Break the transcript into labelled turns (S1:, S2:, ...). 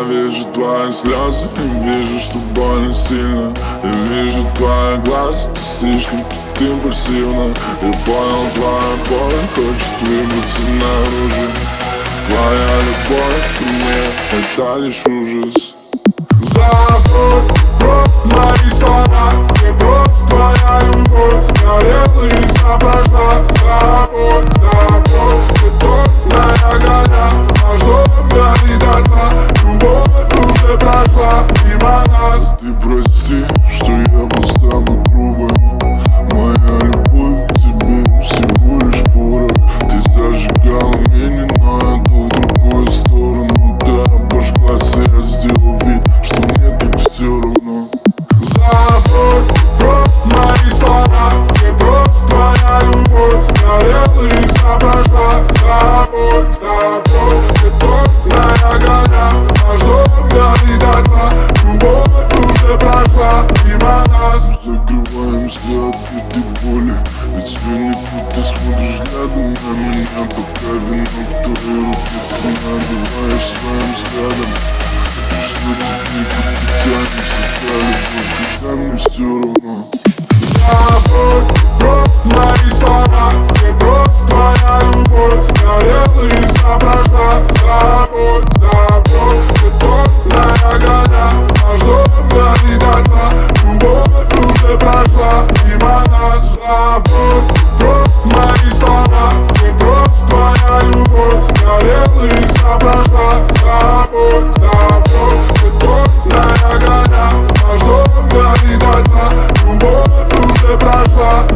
S1: вижу твои слезы и вижу, что больно сильно. Я вижу твои глаза, ты слишком тут импульсивна. Я понял, твоя боль хочет выбраться наружу. Твоя любовь ко мне — это лишь ужас.
S2: Забудь просто мои слова, мне просто твоя любовь сгорела и вся прошла. Забудь, забудь, ты тонкая огня, наш дом горит дотла. Любовь уже прошла мимо нас.
S1: Ты прости, что я был с тобой грубым. Моя любовь к тебе всего лишь порох. Ты зажигала меня, но я дул в другую сторону. Ты обожглась, и я сделал вид, что мне так все равно.
S2: Забудь просто мои слова, мне просто твоя любовь сгорела и вся прошла. Забудь, забудь, ты тонкая огня, наш дом горит дотла. Любовь уже прошла мимо нас.
S1: Закрываем взгляд этой боли, ведь тебя не тут. Ты смотришь взглядом на меня, пока вино в твоей руке. Ты набиваешь своим взглядом, что тебе как тянется та любовь, когда мне все равно.
S2: Забудь просто мои слова, мне просто твоя любовь сгорела и вся прошла. Забудь, забудь, ты тонкая огня, наш дом горит дотла. Любовь уже прошла мимо нас. Забудь просто мои слова, мне просто твоя любовь сгорела и вся прошла. Забудь, забудь, ты тонкая огня, наш дом горит дотла. Любовь уже прошла.